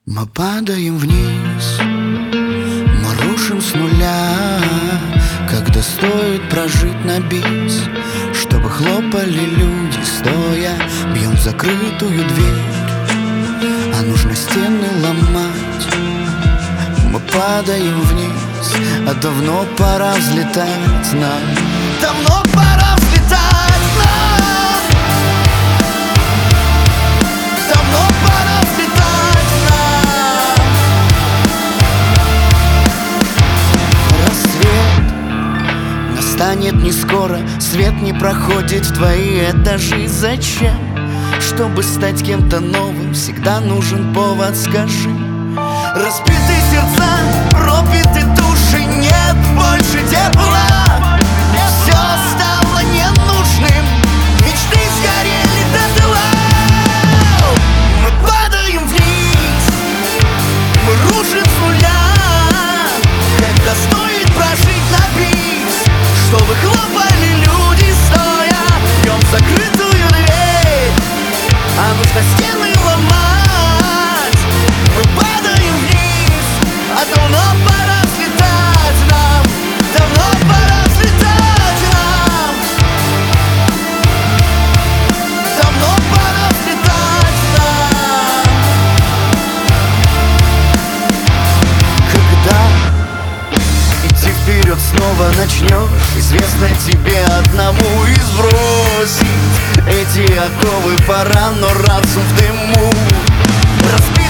Мы падаем вниз, мы рушим с нуля, когда стоит прожить на бис, чтобы хлопали люди стоя. Бьем в закрытую дверь, а нужно стены ломать. Мы падаем вниз, а давно пора взлетать нам. Давно пора взлетать нам. Давно пора взлетать нам. Рассвет настанет не скоро, свет не проходит в твои этажи. Зачем? Чтобы стать кем-то новым, всегда нужен повод, скажи. Разбитые сердца, пробиты души, нет больше тепла. Все стало ненужным, мечты сгорели дотла. Мы падаем вниз, мы рушим с нуля, когда стоит прожить на бис, чтобы хлопали люди стоя. Бьем в закрытую дверь, а нужно стены ломать. Мы падаем вниз, а давно пора взлетать нам. Давно пора взлетать нам. Давно пора взлетать нам. Когда идти вперед снова начнешь, известно тебе одному и сбросить эти оковы пора, но разум в дыму. Разбит